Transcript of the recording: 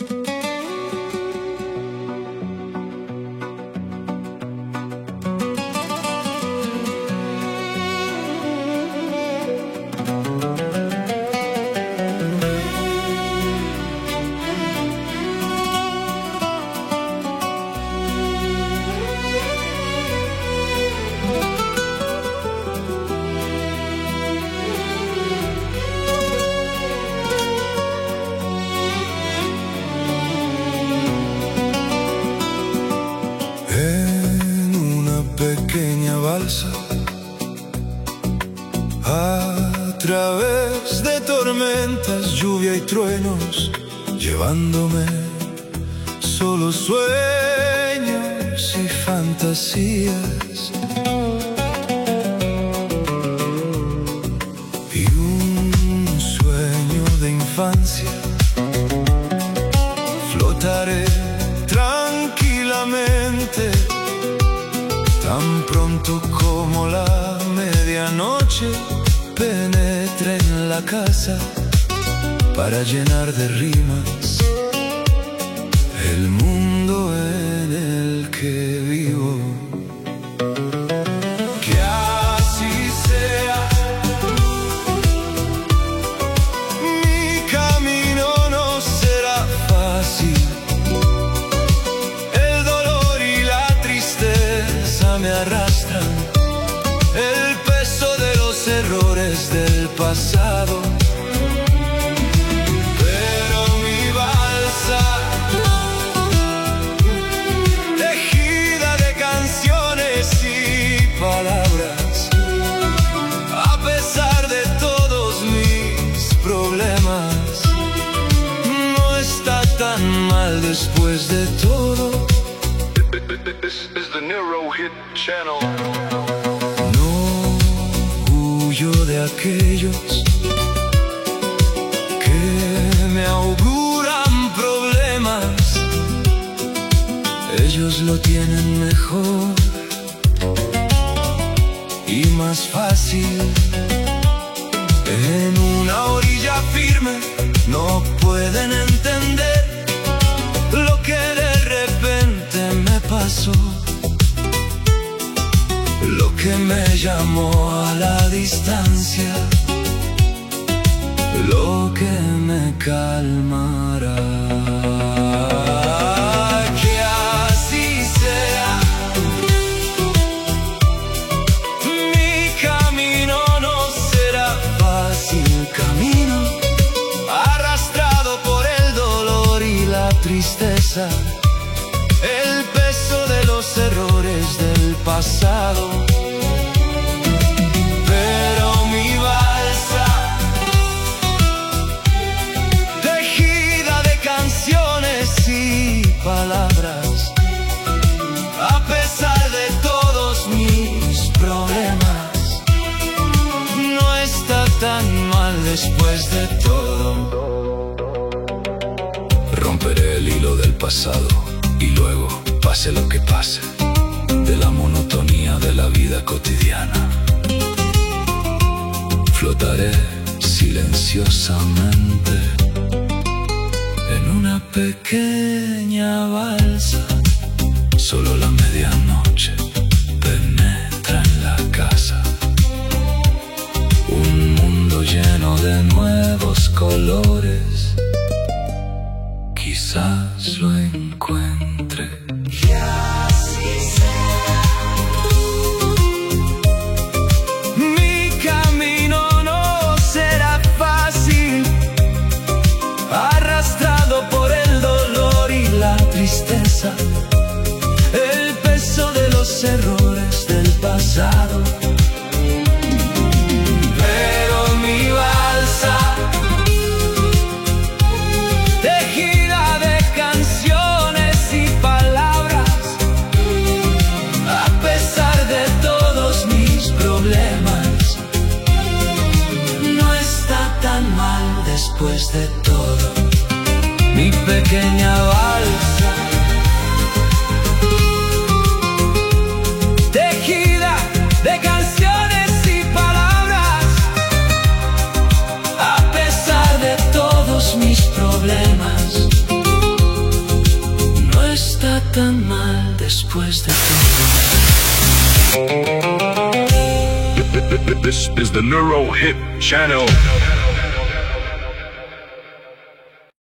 Pequeña balsa a través de tormentas, lluvia y truenos, llevándome solo sueños y fantasías. Y un sueño de infancia, flotaré tranquilamente. Tan pronto como la medianoche penetre en la casa para llenar de rimas el mundo en el que vivo. Que así sea, mi camino no será fácil. Me arrastran el peso de los errores del pasado, pero mi balsa, tejida de canciones y palabras, a pesar de todos mis problemas, no está tan mal después de todo. This is the Neuro Hit Channel. No huyo de aquellos que me auguran problemas. Ellos lo tienen mejor y más fácil. En una orilla firme no pueden entender lo que de repente me pasó, lo que me llamó a la distancia, lo que me calmará. Que así sea, mi camino no será fácil, camino arrastrado por el dolor y la tristeza, el peso de los errores del pasado. Pero mi balsa, tejida de canciones y palabras, a pesar de todos mis problemas, no está tan mal después de todo. Romperé el hilo del pasado y luego, pase lo que pase, de la monotonía de la vida cotidiana, flotaré silenciosamente en una pequeña balsa. Solo la medianoche penetra en la casa, un mundo lleno de nuevos colores. Quizás lo encuentre. Que así sea. Mi camino no será fácil, arrastrado por el dolor y la tristeza, el peso de los errores del pasado. Pero mi balsa, tejida de canciones y palabras, a pesar de todos mis problemas, no está tan mal después de todo. Mi pequeña balsa, tejida de canciones y palabras, a pesar de todos mis problemas, está tan mal después de todo. This is the Neuro Hit Channel.